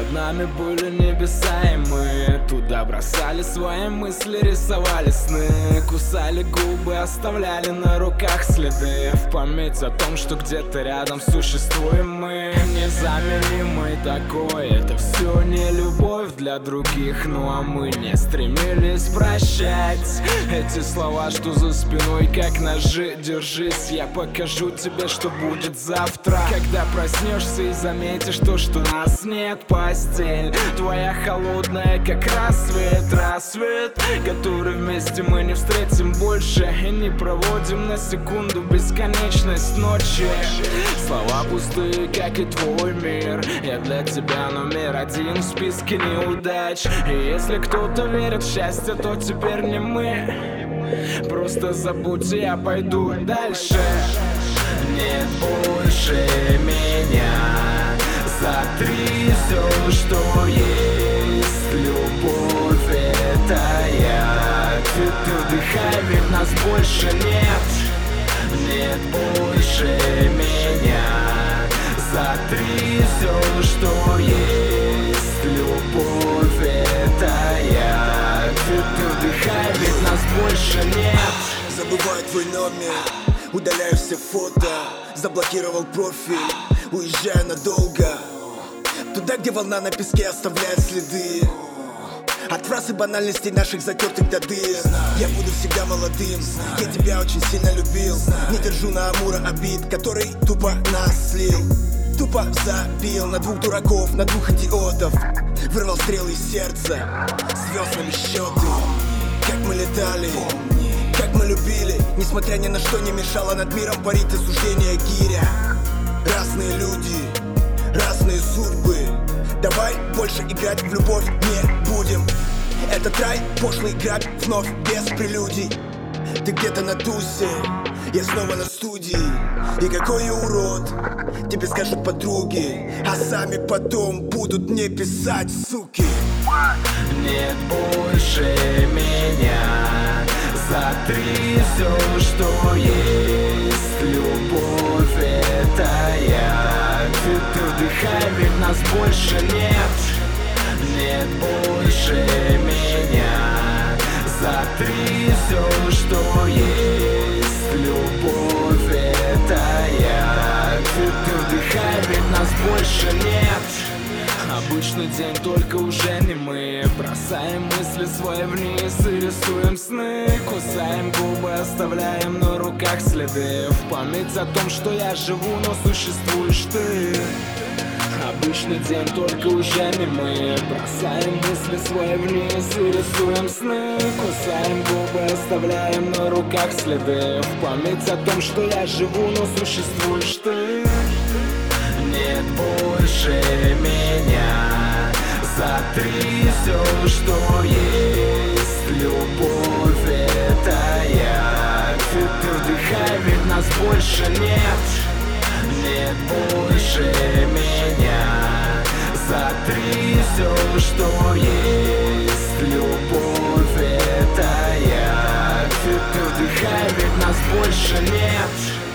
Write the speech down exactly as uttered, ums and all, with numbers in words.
Над нами были небеса, и мы туда бросали свои мысли, рисовали сны, кусали губы, оставляли на руках следы. В память о том, что где-то рядом существуем мы, незаменимый такой. Это все не любовь для других, ну а мы не стремились прощать. Эти слова, что за спиной, как ножи, держись, я покажу тебе, что будет завтра. Когда проснешься и заметишь то, что нас нет, постель твоя холодная, как рассвет, рассвет, который вместе мы не встретим больше и не проводим на секунду бесконечность ночи. Слова пустые, как и твой мир, я для тебя номер один в списке неудач. И если кто-то верит в счастье, то теперь не мы. Просто забудь, я пойду дальше. Нет больше меня, затри все, что есть. Любовь — это я, ты, ты вдыхай, ведь нас больше нет. Нет больше меня, затри все, что есть. Любовь — это я, ты, ты вдыхай, ведь нас больше нет. Забываю твой номер, удаляю все фото, заблокировал профиль, уезжаю надолго, туда, где волна на песке оставляет следы. От фраз и банальностей наших затертых до дыр. Я буду всегда молодым, я тебя очень сильно любил. Не держу на Амура обид, который тупо нас слил. Тупо забил на двух дураков, на двух идиотов. Вырвал стрелы из сердца, звездными счеты. Как мы летали, как мы любили, несмотря ни на что не мешало над миром парить осуждение гиря. Разные люди, разные судьбы. Давай больше играть в любовь не будем. Этот рай, пошлый грабь, вновь без прелюдий. Ты где-то на тусе, я снова на студии. И какой я урод, тебе скажут подруги, а сами потом будут мне писать, суки. Нет больше меня, затри все, что есть. Любовь — это я, ты, ты вдыхай, ведь нас больше нет. Нет больше меня, затри все, что есть. Любовь — это я, ты, ты вдыхай, ведь нас больше нет. Обычный день, только уже не мы. Бросаем мысли свои вниз и рисуем сны. Кусаем губы, оставляем на руках следы. В память о том, что я живу, но существуешь ты. Обычный день, только уже не мы. Бросаем мысли свои вниз и рисуем сны. Кусаем губы, оставляем на руках следы. В память о том, что я живу, но существуешь ты. Нет больше меня, затри все, что есть. Любовь — это я, ты, ты вдыхай, ведь нас больше нет. Нет больше меня, затри все, что есть. Любовь — это я, ты, ты вдыхай, ведь нас больше нет.